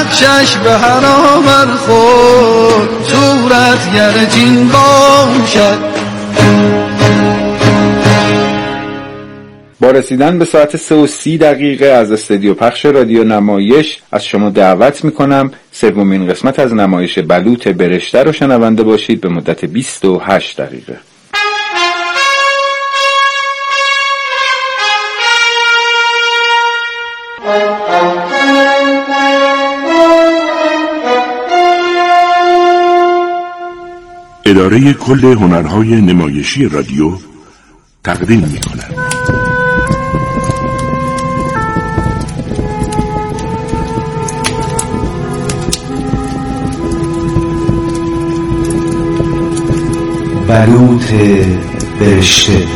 نقشش به هر آور خود صورتگر جین باشد. با رسیدن به ساعت 3:30 از استودیو پخش رادیو نمایش از شما دعوت میکنم سومین قسمت از نمایش بلوط برشته رو شنونده باشید به مدت 28 دقیقه. اداره کل هنرهای نمایشی رادیو تقدیم می‌کند. بلوط برشته.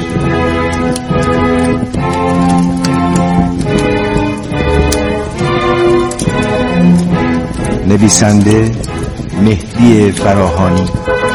نویسنده مهدی فراهانی.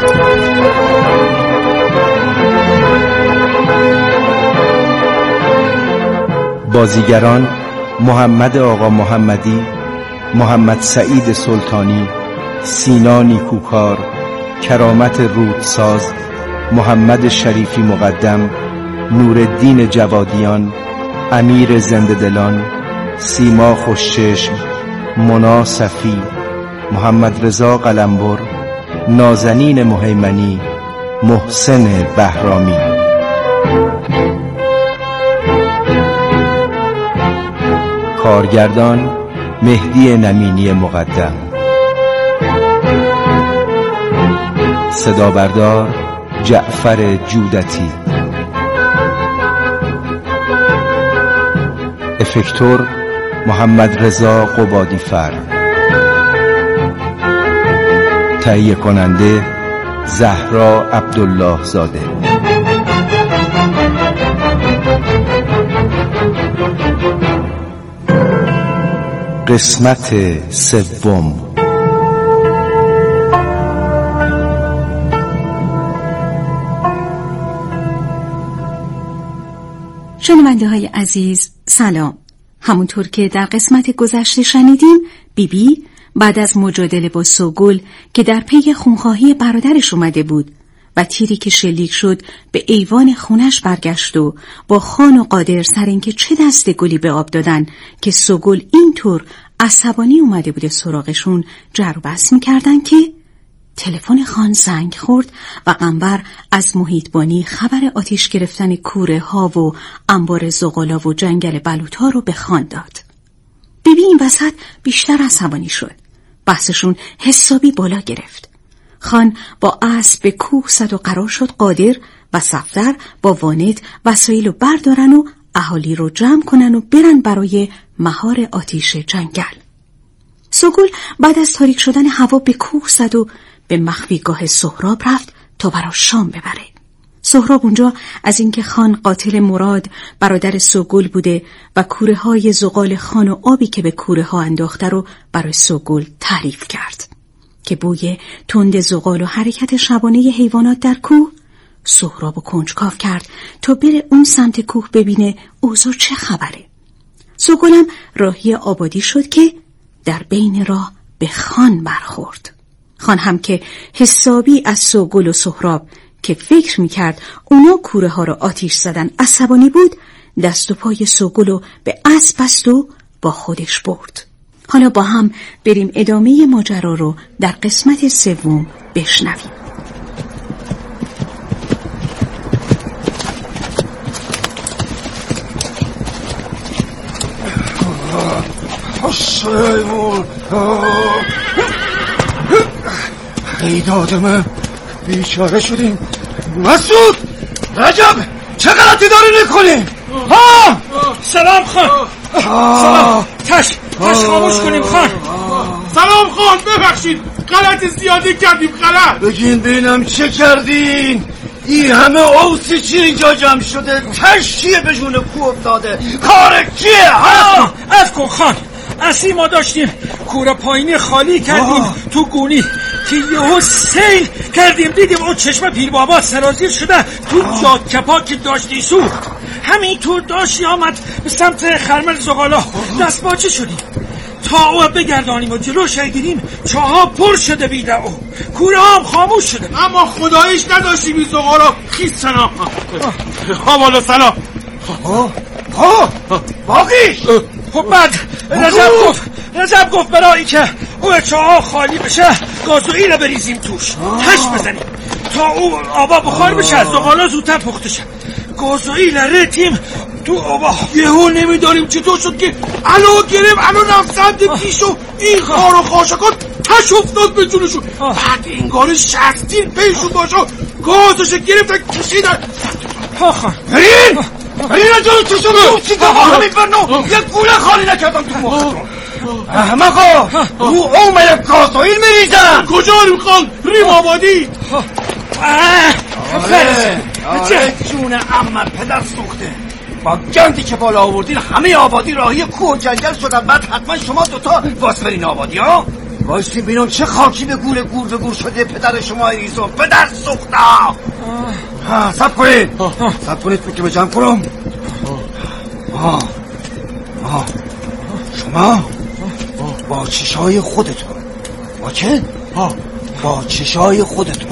بازیگران محمد آقا محمدی، محمد سعید سلطانی، سینا نیکوکار، کرامت رودساز، محمد شریفی مقدم، نورالدین جوادیان، امیر زنده‌دلان، سیما خوشچشم، مونا صفی، محمد رضا قلمبر، نازنین مهیمنی، محسن بهرامی. کارگردان مهدی نمینی مقدم. صدابردار جعفر جودتی. افکتور محمد رضا قبادی فر. تهیه کننده زهرا عبدالله زاده. قسمت سوم. شنونده های عزیز سلام. همونطور که در قسمت گذشته شنیدیم بیبی بعد از مجادله با سوگل که در پی خونخواهی برادرش اومده بود و تیری که شلیک شد به ایوان خونش برگشت و با خان و قادر سر اینکه چه دست گلی به آب دادن که سوگل اینطور عصبانی اومده بوده سراغشون جر و بحث می‌کردن که تلفن خان زنگ خورد و قنبر از محیطبانی خبر آتش گرفتن کوره ها و انبار زغالا و جنگل بلوط‌ها رو به خان داد. بیبی این وسط بیشتر عصبانی شد. بحثشون حسابی بالا گرفت. خان با اسب به کوه زد و قرار شد قادر و صفدر با واند وسایل رو بردارن و اهالی رو جمع کنن و برن برای مهار آتش جنگل. سوگل بعد از تاریک شدن هوا به کوه زد و به مخفیگاه سهراب رفت تا برای شام ببره. سهراب اونجا از اینکه خان قاتل مراد برادر سوگل بوده و کوره های زغال خان و آبی که به کوره ها انداخته رو برای سوگل تعریف کرد که بوی تند زغال و حرکت شبانه حیوانات در کوه سهرابو کنجکاو کرد تا بره اون سمت کوه ببینه اوضاع چه خبره. سوگلم راهی آبادی شد که در بین راه به خان برخورد. خان هم که حسابی از سوگل و سهراب که فکر میکرد اونا کوره ها رو آتیش زدن عصبانی بود، دست و پای سوگلو به اسب بست و با خودش برد. حالا با هم بریم ادامه ماجرا رو در قسمت سوم بشنویم. ای دادمه بیچاره شدیم. مسعود رجب چه غلطی داری میکنی؟ سلام خان. سلام. تش خاموش کنیم خان. سلام خان، ببخشید غلط زیادی کردیم. غلط بگین ببینم چه کردین؟ این همه اوسی چی اینجا جمع شده؟ تش چیه به جون کوه افتاده؟ کار کیه؟ عفو کن خان. اصلی ما داشتیم کوره پایینی خالی کردیم تو گونی که یهو سیل کردیم دیدیم اون چشم پیر بابا سرازیر شده تو جاکپا که داشتی سوخت. همینطور داشتی آمد به سمت خرمل زغالا دست باچه شدیم. تا او بگردانیم و جلوش گیریم چاها پر شده بیده او کوره هم خاموش شده. اما خدایش نداشتیم این زغالا خیز سنا حوالا سنا باقیش. خب بعد رجب گفت برای که او چاها خالی بشه گازوئیل بریزیم توش تش بزنیم تا او آبا بخار بشه از زغالا زودتر پخته شه. گازوئیل ریتیم تو آبا یهو نمیداریم چطور شد که الو گرم الو رفتند پیشو این خار و خاشکان تش افتاد به جونشون. بعد انگار شخصیر پیشون باشو گازش گرفتن کشیدن. خان برین جون تو شما همین برنو یک گوله خالی نکردم تو مختون. احمقا رو اومه گازوئیل میریزن. کجا ریم خان؟ ریم آبادی. آره جون عمه پدر سوخته. با گندی که بالا آوردین همه آبادی راهی کوه و جنگل شدن. بعد حتما شما دوتا واس برین آبادی ها. واسه بینم چه خاکی به گور به گور شده پدر شما ایزو پدر سوخته. سب کنید که به جمع کنم. شما با چشای خودتون با چه؟ با چشای خودتون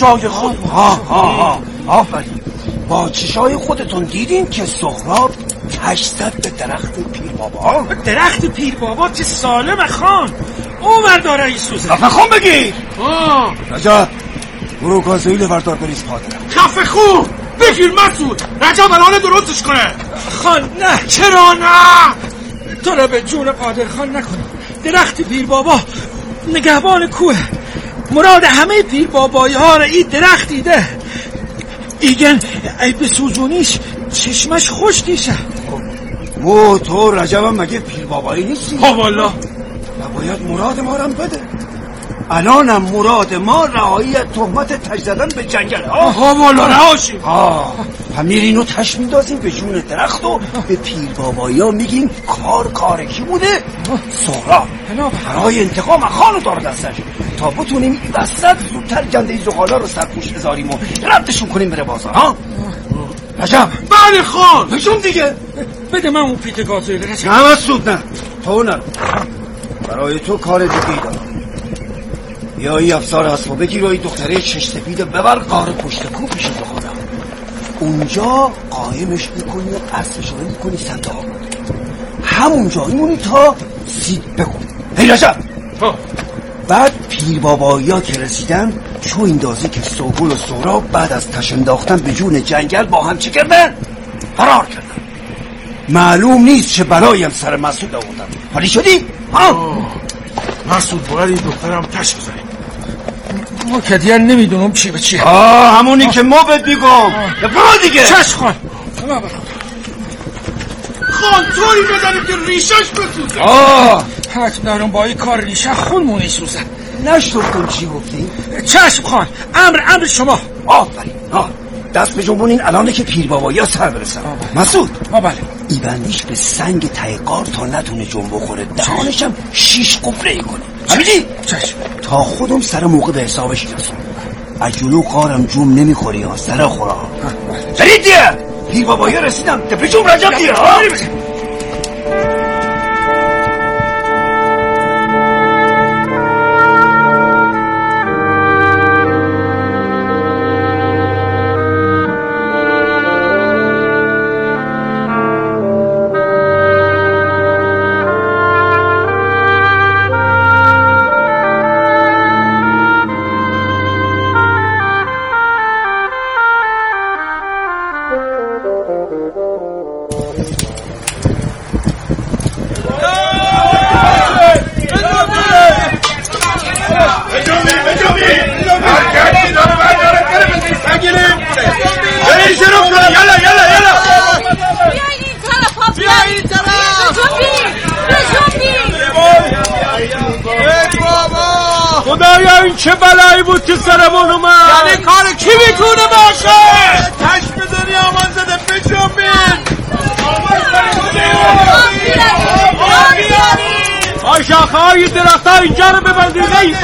آفرین با چشای خودتون دیدین که سهراب تش زد به درخت پیر بابا. درخت پیر بابا که سالم خان عمر داره ای سوزه. خفه خون بگیر. رجب برو گازوئیل بردار بریز پادرم. خفه خون بگیر مسعود. رجب الان درستش کنه. خان نه. چرا نه؟ تو را به جون قادر خان نکنم. درخت پیر بابا نگهبان کوه. مراد همه پیر بابایی ها را این درخت دیده. ایگن ای به سوزونیش چشمش خوش دیشه. و تو رجبم مگه پیر بابایی نیستی؟ والا نباید مراد ما رم بده. الانم مراد ما رهایی تهمت تش زدن به جنگل. والا رهاشیم. میرین و تش میندازیم به جون درخت و به پیر بابایی ها میگیم کار کی بوده؟ سهراب برای انتقام خانو داره دستش تا بتونیم این وسط زودتر گنده زغالا رو سرپوش بذاریم و ردشون کنیم بره بازار. رجب بله خان بشون دیگه. بده من اون پیت گازوئیل. رجب نه مسعود نه تو نرو. برای تو کار دیگه دارم. یا ای افسار اسبا بگیر و ای دختره چش سپید ببر قاره پشت کو پیش خودم. اونجا قایمش میکنی و قصدش رو میکنی صندوق همونجا میمونی تا سید بکن. هی رجب بعد پیر بابایی ها که رسیدن چو این دازه که سوگل و سهراب بعد از تش انداختن به جون جنگل با هم چه کردن؟ فرار کردن. معلوم نیست چه بلایی هم سر مسعود آوردن. حالی شدی؟ مسعود باید این دخترم تش بزنیم. ما که دیگر نمیدونم چی به چیه. همونی که ما بهت میگم. برو دیگه. چشم خان. خان طوری بزنیم که ریشش بسوزه. حتم دارم با این کار ریشه خونمون ایسوزه. نشتفتون چی گفتی؟ چشم خان. امر شما. آفرین. دست به جنبونین الانه که پیر بابایی ها سر برسن. مسعود بله. ای بندیش به سنگ ته غار تا نتونه جنب بخوره. دهانشم 6 قفله ای کنه. همینی؟ چشم. تا خودم سر موقع به حسابش رسون. از جلو غارم جوم نمیخوری ها سر خورا. برید دیگه. پیر بابایی ها رسیدم. تپه جوم رجب دیگه. خدایا این چه بلایی بود که سرمون اومد. یعنی کار کی میتونه باشه؟ تش بزنی آمان زده بجنبین. شاخه های درخت ها اینجا رو ببندید. بجنبین.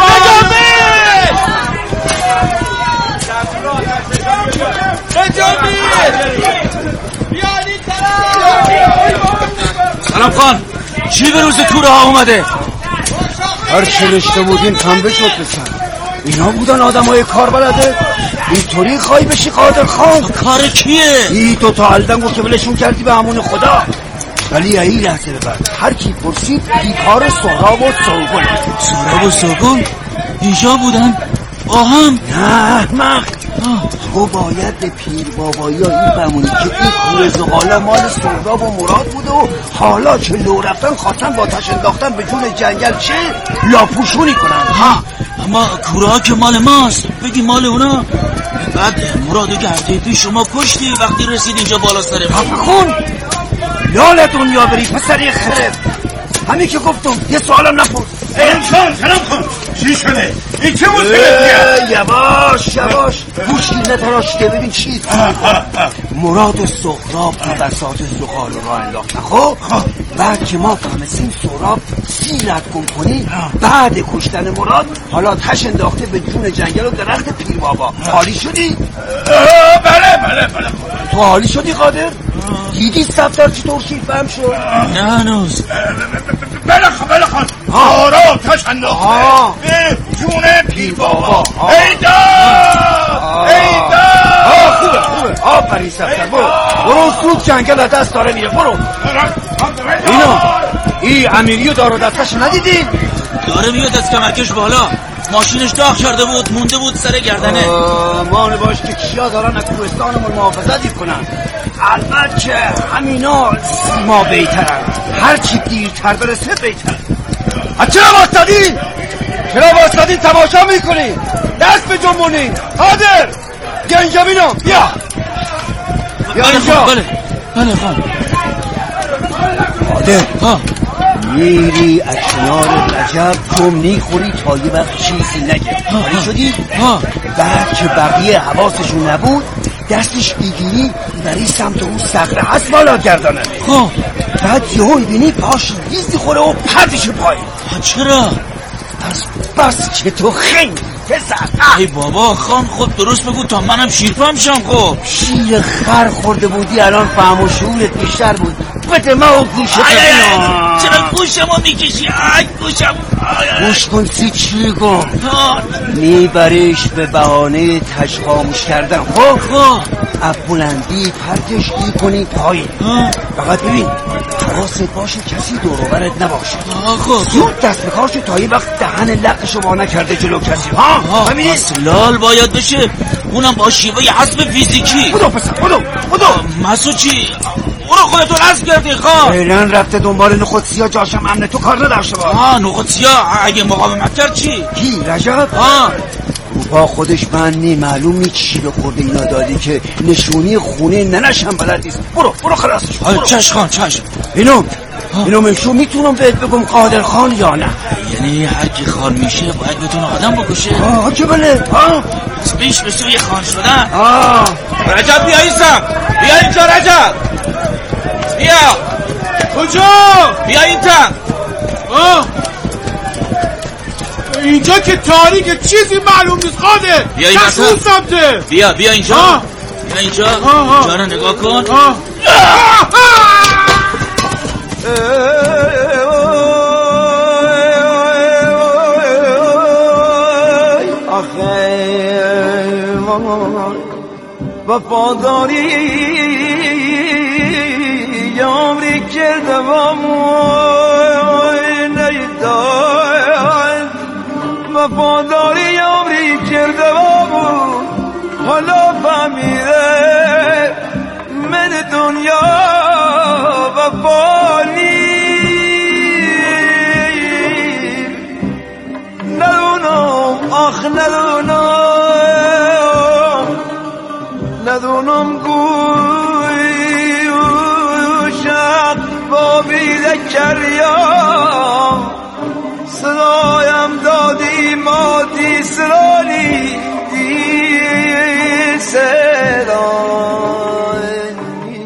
سلام خان. چی به روز کوره ها اومده؟ هر چه رشته بودیم پنبه شد بسن. اینا بودن آدم های کار بلده. اینطوری خواهی بشی قادر خان؟ کار کیه؟ این دوتا علدنگو که بلشون کردی به همون خدا. ولی این لحظه ببرد هر کی پرسید بیکار سهراب و سوگل. سهراب و سوگل؟ اینجا بودن؟ آهم؟ نه احمق، تو باید به پیر بابایی این بمونی که این کوره زغالا مال سهراب و مراد بوده و حالا که لو رفتن خواستن با تش انداختن به جون جنگل چه لاپوشونی کنن. ها اما کوره ها که مال ماست، بگی مال اونا. بعد مرادو گرده پیش شما کشتی وقتی رسید اینجا بالا سر ما. خون لال دنیا بری پسری خرب. همین که گفتم یه سوالم نپرس. سلام کن. چی شده؟ این چه مصیبتیه؟ یواش گوشی نتراش که ببین چی مراد و سهراب بساط زغال را انداختن. خب بعد که ما فهمستیم سهراب سیرت گم کنی، بعد کشتن مراد حالا تش انداخته به جون جنگل و درخت پیر بابا. حالی شدی؟ بله تو حالی شدی قادر؟ دیدی سفتر چطور شیفهم شد؟ نه هنوز. بله خان آرا تش انداخته به جون پیر بابا. ایدا خوبه آفرین سفتر. برو سوک جنگل از دست داره میره. برو این امیری و دار و دستش ندیدی؟ داره میاد از کمکش بالا. ماشینش داغ کرده بود مونده بود سر گردنه. مانه باش که کیا دارن از کوهستانمون محافظت کنن. البته که همینا ما بیترن، هر چی دیرتر برسه بیتر. چرا واسطادین تماشا میکنی؟ دست به جنبونی. قادر بیا اینجا بینم. بیا اینجا. بله خان. قادر میری از کنار رجب جمنی خوری تا یه وقت چیزی نگه. حالی شدی؟ بعد که بقیه حواسشون نبود دستش بگیری بری سمت اون صخره هست بالا گردانه. بعد یهو بینی پاش لیزی خوره و پردش پای. چرا؟ بس که تو خیلی پسر. ای بابا خان خود درست بگو تا منم شیرفهم شم. خب شیر خر خورده بودی الان فهم و شعورت بیشتر بود. بده ما و گوشه چرا گوشمو میکشی؟ گوشم گوش کن چی گم میبریش به بهانه تش خاموش کردن. خب از بلندی پرتش کنی پایین. فقط ببین حواست باشه کسی دوروبرت نباشه. زود دست بکارشو تا یه وقت دهن لقشو با نکرده جلو کسی. ببینی لال باید بشه، اونم با شیوه حسب فیزیکی. بدو پسر بدو مسو چی؟ اونو خودتو رسم کردی خان. فعلا رفته دنبال نخود سیاه جاشم امن تو کار نداشته باش. نخود سیاه اگه مقاومت کرد چی؟ کی رجب؟ با خودش من نی معلوم نی چی به خورده اینا دادی که نشونی خونه ننشم بلد نیست. برو خلاصش. چشم خان چشم. اینو منشو میتونم بهت بگم قادر خان یا نه؟ یعنی هر کی خان میشه باید بتونه آدم بکشه؟ چه بله؟ از پیش به سوی خان شدن. رجب بیا اینجا رجب. بیا. کجا؟ بیا این تن. اینجا که تاریک چیزی معلوم نیست قادر. بیا این سمته. بیا اینجا. اینجا رو نگاه کن. وفاداری یامری کردم نیداد. وفاداری یامری کردم حالا فهمیده من دنیا وفانی ندونم گوشم با بیده کریام صدایم دادی مادی سرانی دی سرانی.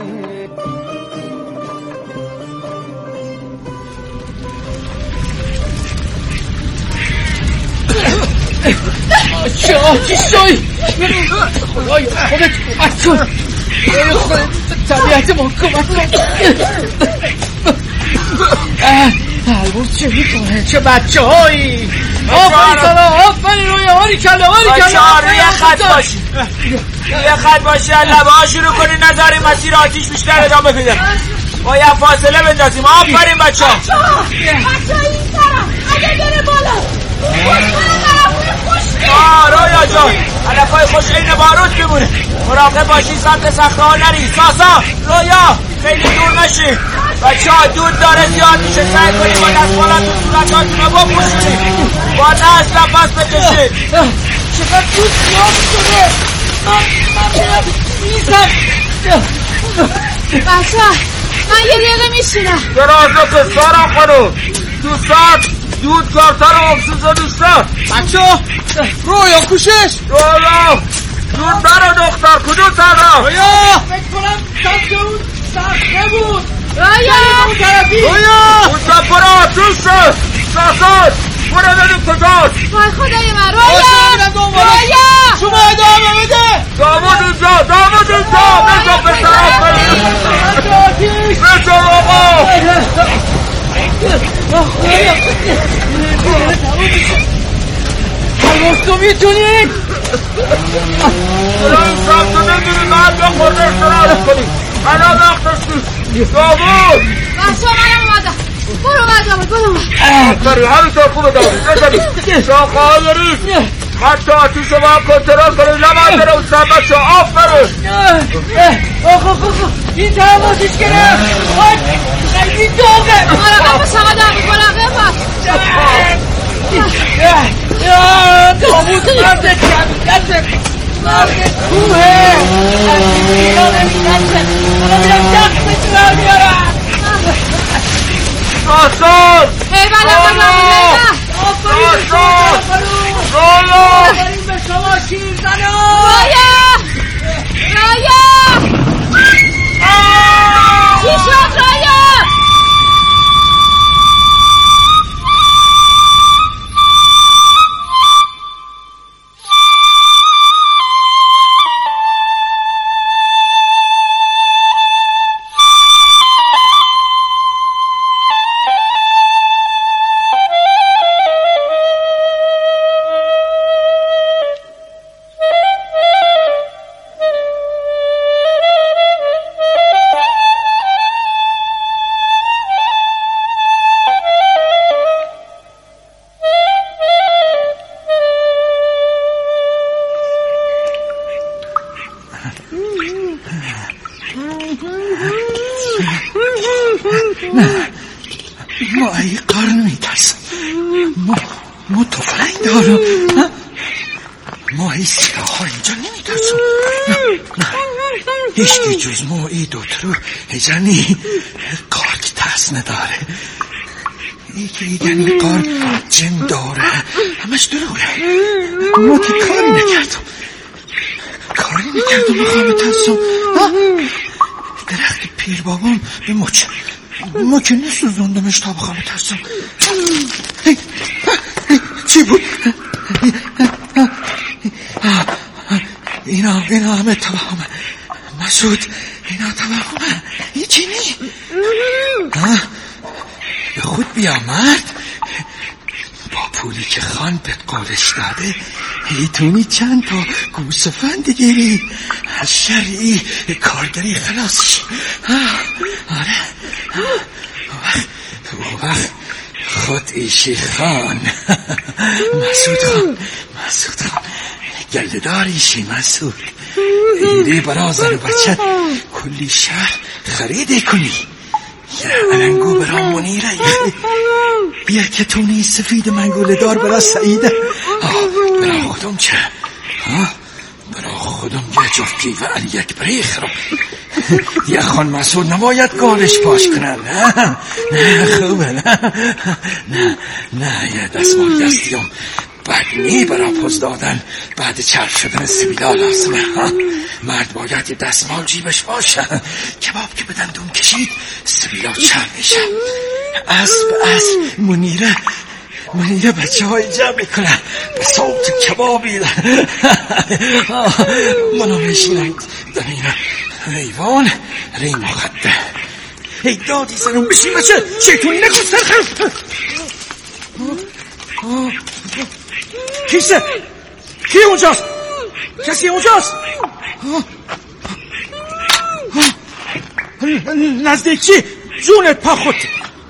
چی شوی؟ خدای خودت کمک کن. خودت طبیعت ما کمک کن. البرز چه میکنه؟ چه بچه هایی؟ آفرین سلام، آفرین روی هاری کلا بچه ها روی خط باشی، روی خط باشی. لبه ها شروع کنی نظری مسیر آتیش بیشتر ادامه پیدا. باید فاصله بندازیم. آفرین بچه ها این طرف اگه بره بالا رویا جان، علفای خوش این بارود بمونه. مراقب باشی سمت صخره ها نری. ساسا رویا خیلی دور نشی. بچه ها دود داره زیاد میشه، سعی کنی با دستمالت تو صورتاتون رو بپوشونی، با نفس نفس بکشی. چقدر دود زیاد شده. من میرم میزم. بچه ها من یه دقیقه میشینم. درازه که سارم خانو دوستان دود کارتر و اکسیزن دوستان. بچه ها رویا کوشش. رویا دود برا دختر کدوم طرف؟ رویا فکر کنم سمت اون صخره بود. رویا اون سفر آتیش شد. ساسان برو ببین کجاست. وای خدای من. رویا شما ادامه بده. داماد اینجا بزا به طرف بزا آقا. البرز تو میتونی؟ برای این سمت رو نمیدونی مرد یا خورده استراحت کنی. الان وقتش نیست. داماد بچه ها منم اومدم. برو آفرین همینطور خوبه داماد. بزنی شاخه ها داری حتی آتیش رو باید کنترل کنی. نماید داره اون سر بچه ها. آفرین این طرف آتیش گرفت. خیلی داغه. مراقب باش آقا مراقب باش. دامود مرد جمعیت مرد کوه از این ایران نمیدنسه. من میرم دخت بچه بیارم. ساسان آفرین به شما شیر زنم. رایا چی شد رایا؟ ما ای قرن میترسم. ما تفنگ دارم. ما ای سلاح ها اینجا نمیترسم. نه هیچکی جز ما ای دوترو هجانی قار که ترس نداره. این قار جن داره. همش دروغه. ما که کاری نکردم میخوام ترسم. درخت پیر بابام به ما که نسوزندمش تا بخوام ترسم. چی بود؟ اینا همه توهمه مسعود. اینا توهمه. هیچی نی. به خود بیا مرد. با پولی که خان به قولش داده ایتونی چند تا گوسفند گیری از شرعی کارگری خلاص شی. آره وقت خود ایشی خان مسعود خان گلداریشی مسعود. ایره برا زن و بچه کلی شهر خریده کنی. یه علنگو برا منیره. بیا که تونی سفید منگوله دار برا سعیده. برا خودم چه؟ برا خودم یه جفت پیوه علی اکبری خرم. یه خان مسعود نباید گالش پاش کنن. نه خوبه. نه یه دستمال دستیم بدنی برا پوز دادن بعد چرب شدن سبیلا لازمه. مرد باید یه دستمال جیبش باشه. کباب که بدن دون کشید سبیلا چرب میشه. اسب منیره بچه های جمع میکنن به صوت کبابی. منو میشینن دمین ایوان ری مخده. هی دادی زنم بشین بچه شیطون نکن سرخم. کیسه؟ کی اونجاست؟ کسی اونجاست؟ نزدیکی جونت پا خود.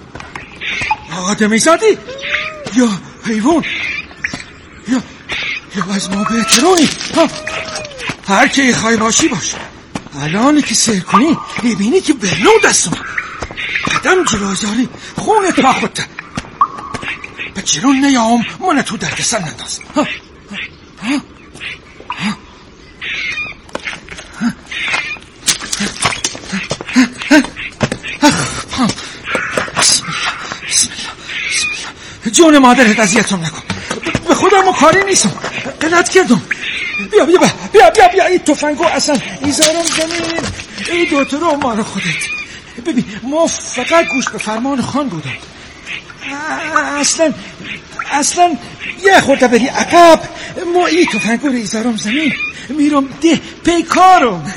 آدمی زادی یا حیوان یا از ما بهترونی. هر کی خواهی باشی باش. الان که سیر کنی میبینی که برنو دستم قدم جلوزاری خونت پا خودت. به جلو نیام من تو درد سر ننداز. جون مادرت اذیتم نکن. به خودم کاری نیستم. غلط کردم. بیا این تفنگو اصلا ایزارم زمین. این دوتا رو مال خودت. ببین ما فقط گوش به فرمان خان بودم. اصلا یه خورده بری عقب. ما این تفنگو رو ایزارم زمین میرم ده پیکارم.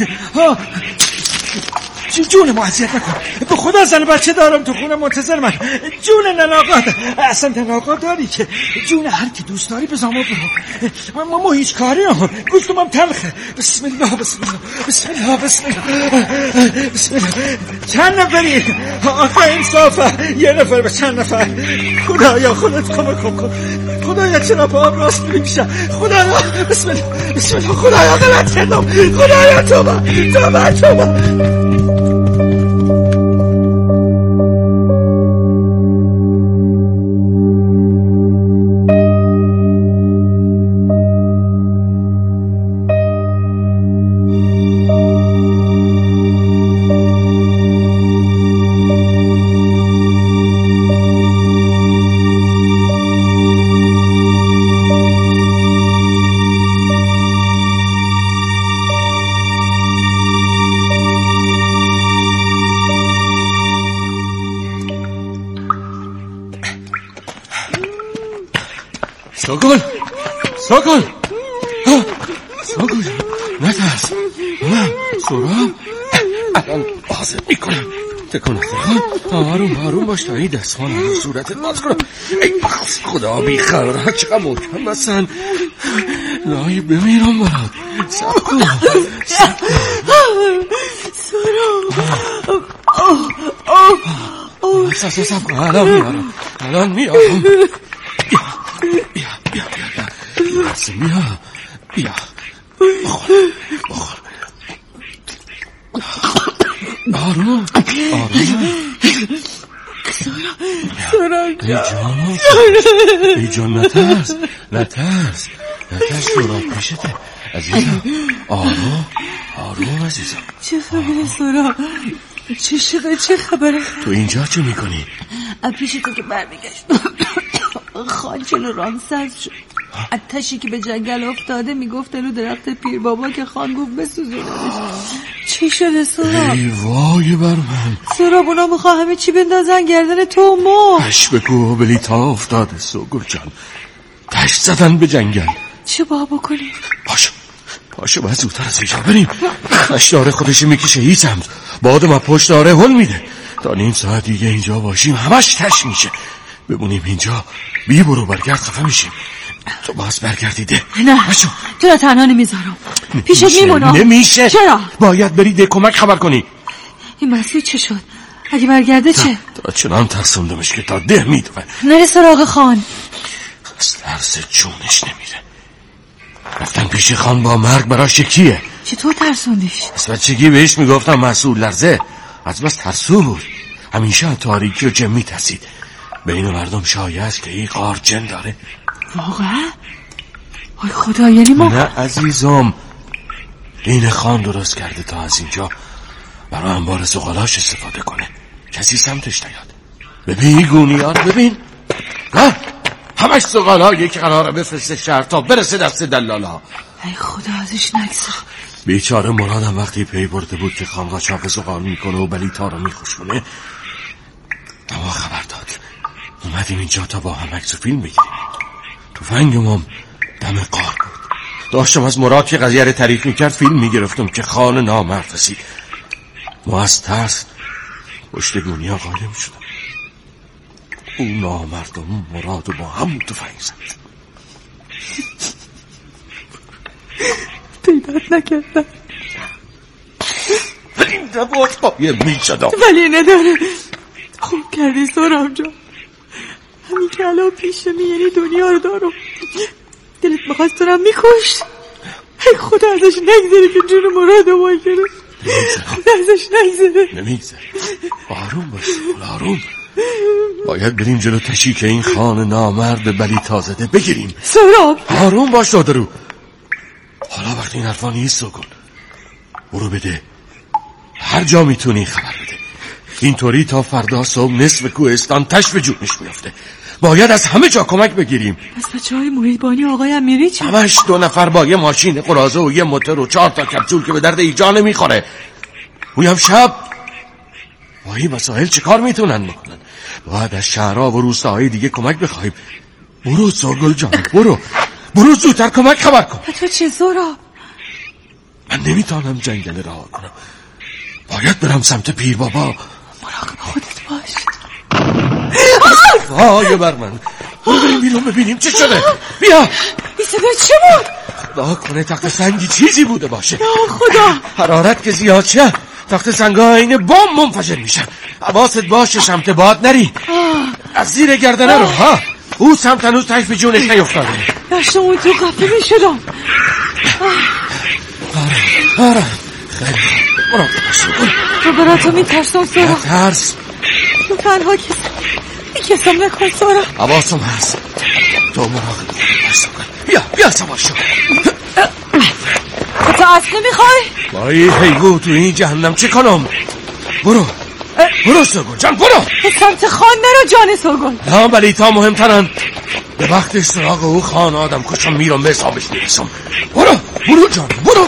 جون ما اذیت نکن. به خدا زن بچه دارم تو خونه منتظر من. جون نناقا اصلا نناقا داری که جون هر کی دوست داری بزن ما برو. ما هیچ کاری نکن. گوشتم هم تلخه. بسم الله بسم الله بسم الله بسم الله بسم الله. چند نفری؟ آقا انصافه. یه نفر به چند نفر. خدایا خودت کمک کن. خدایا چرا با هم راست میشه. خدایا بسم الله بسم الله. خدایا غلط کردم. خدایا توبه. ساگل نترس. من سورا الان بازت میکنم. تکون نخور. آروم باش تا این دستخوان رو صورتت باز کنم. ای خدا بی خبرها چقدر محکم بستن. لای بمیرم برات. سب کن سورا. سب کن الان میارم. بیا بخور. آروم سورا ای جان نترس سورا پیشته عزیزم. آروم عزیزم. چه خبره سورا؟ چه خبره؟ تو اینجا چه میکنی؟ پیش تو که برمیگشت خان چلو ران سرد شد. آتشی که به جنگل افتاده میگفتن رو درخت پیر بابا که خان گفت بسوزونش. چی شده سورا؟ ای وای بر من سورا. اونا میخوا همه چی بندازن گردن تو و ما. اش بگو بلیتا افتاده سوگل جان. دشت زدن به جنگل. چه با بکنیم؟ پاشو باید زودتر از اینجا بریم. دشت داره خودش میکشه هیچ سمت. باد ما پشت داره هل میده. تا نیم ساعت دیگه اینجا باشیم همش تش میشه. بمونیم اینجا بی برو برگرد خفه میشیم. تو باز برگردیده. نه تو را تنها نمیذارم. پیشت میمونم. نمیشه. چرا؟ باید بری ده کمک خبر کنی. این مسئول چه شد؟ اگه برگرده چه؟ تا چنان ترسوندمش که تا ده میدوه. نره سراغ خان. از ترس جونش نمیره. رفتن پیش خان با مرگ براش یکیه. چطور ترسوندیش؟ از بچگی بهش میگفتم مسئول لرزه. از بس ترسو بود. همیشه تاریکی و جن میترسید. بین مردم شایع است که این غار جن داره. واقعا؟ آی خدا یعنی ما نه عزیزم. این خان درست کرده تا از اینجا برای انبار زغالاش استفاده کنه. کسی سمتش نیاد. ببین این گونی‌ها رو ببین. نه همش زغالایی که قراره بفرسته شهر تا برسه دست دلالا. ای خدا ازش نگذره. بیچاره مرادم وقتی پی برده بود که خان قاچاق زغال میکنه و بلیطا رو میخوشونه ما خبر داد. اومدیم اینجا تا با هم عکس و فیلم بگیریم. تفنگم دم غار بود. داشتم از مراد که قضیه رو تعریف میکرد فیلم میگرفتم که خان نامرد رسید. ما از ترس پشت گونیا غالب شدم. او نامرد و مراد و با هم تفنگ زد. پیدات نکردم این دفعات پایه می شدم ولی نداره. خوب کردی سهراب جان. همین که الان پیشمی یعنی دنیا رو دارم. دلت میخواست تو رو میکشت. ای خدا ازش نگذاره که جون مراد رو باید گرفت. خدا ازش نگذاره. نمیگذاره. آروم باش آروم. باید بریم جلو تشیک این خان نامرد بلی تازده بگیریم. سهراب آروم باش دادرو. حالا وقتی این حرفا نیست سوگل. برو بده. هر جا میتونی خبر بده. اینطوری تا فردا صبح نصف کوهستان تش به جونش میفته. باید از همه جا کمک بگیریم. پس بچه‌های محیطبانی آقای امیری چی؟ همش 2 نفر با یه ماشین قرازه و یه موتور و 4 تا کپسول که به درد ایجا نمیخوره. اویم شب با این وسایل چه کار میتونن بکنن؟ باید از شهرها و روستاهای دیگه کمک بخوایم. برو سوگل جان برو زودتر کمک خبر کن. تو چه زورا؟ من نمیتونم جنگل رها کنم. باید برم سمت پیر بابا. مراقب خودت باش. وای بر من. بریم بیرون ببینیم چه شده. بیا. این صدا چه بود؟ خدا کنه تخت سنگی چیزی بوده باشه. خدا. حرارت که زیاد شه تخت سنگا این بمب منفجر میشن. حواست باشه سمت باد نری. از زیر گردنه رو ها. او سمت هنوز تک به جونش نیفتاده. داشتم اون تو قفله میشدم. آره خیلی مراقب باش. تو براتو میترسم سورا. ترس تو تنها کسم نکن سورا. حواسم هست. تو مراقب باش. بیا سوار شو. تو اصلی میخوای؟ با این حیوو تو این جهنم چه کنم؟ برو سوگل جان برو. به سمت خان نرو جان سوگل. نه ولی تا مهمترن. به وقت سراغ او خان آدم کشم میرم به حسابش میرسم. برو جان برو.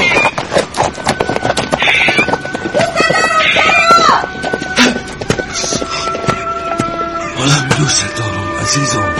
حالا دوست دارم عزیزم.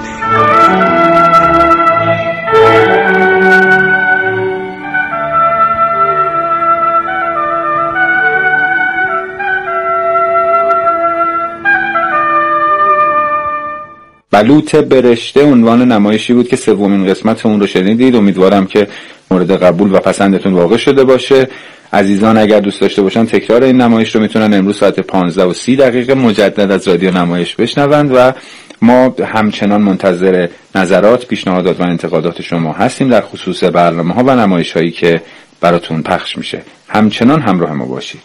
بلوط برشته عنوان نمایشی بود که 3مین قسمت اون رو شنیدید. امیدوارم که مورد قبول و پسندتون واقع شده باشه. عزیزان اگر دوست داشته باشن تکرار این نمایش رو میتونن امروز ساعت 15:30 مجدد از رادیو نمایش بشنوند و ما همچنان منتظر نظرات، پیشنهادات و انتقادات شما هستیم در خصوص برنامه‌ها و نمایش‌هایی که براتون پخش میشه. همچنان همراه ما باشید.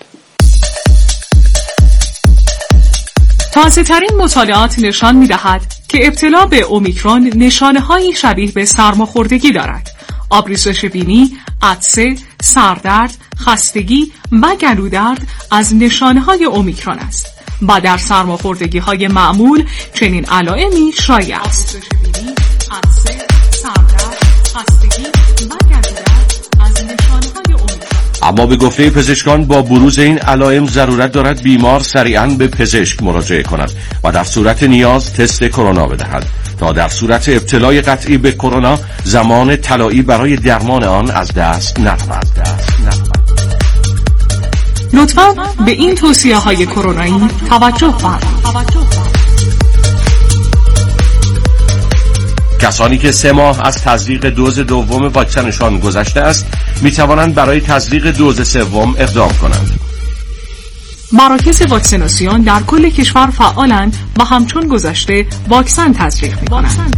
تازه‌ترین مطالعات نشان می‌دهد که ابتلا به اومیکرون نشانه‌هایی شبیه به سرماخوردگی دارد. آبریزش بینی، عطسه، سردرد، خستگی و گلودرد از نشانه‌های اومیکرون است. و در سرماخوردگی‌های معمول چنین علائمی شایع است. آبریزش بینی، عطسه، سردرد، خستگی و گلودرد از نشانه‌های اومیکرون. اما به گفته پزشکان با بروز این علائم ضرورت دارد بیمار سریعاً به پزشک مراجعه کند و در صورت نیاز تست کرونا بدهد تا در صورت ابتلای قطعی به کرونا زمان طلایی برای درمان آن از دست نرود. لطفاً به این توصیه‌های کرونایی توجه فرمایید. کسانی که 3 ماه از تزریق دوز دوم واکسنشان گذشته است می توانند برای تزریق دوز سوم اقدام کنند. مراکز واکسیناسیون در کل کشور فعالند و همچون گذشته واکسن تزریق می کنند.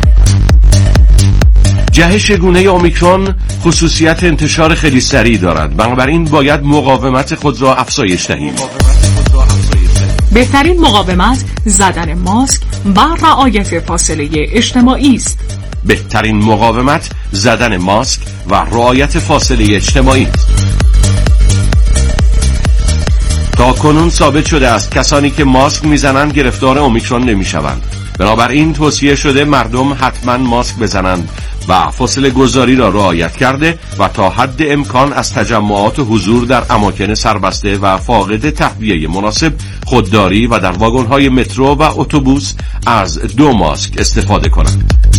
جهش گونه اومیکرون خصوصیت انتشار خیلی سریع دارد، بنابراین باید مقاومت خود را افزایش دهیم. بهترین مقاومت زدن ماسک و رعایت فاصله اجتماعی است. بهترین مقاومت زدن ماسک و رعایت فاصله اجتماعی است. تا کنون ثابت شده است کسانی که ماسک میزنند گرفتار اومیکرون نمیشوند. بنابراین توصیه شده مردم حتما ماسک بزنند و فاصله گذاری را رعایت کرده و تا حد امکان از تجمعات و حضور در اماکن سربسته و فاقد تهویه مناسب خودداری و در واگن‌های مترو و اتوبوس از 2 ماسک استفاده کنند.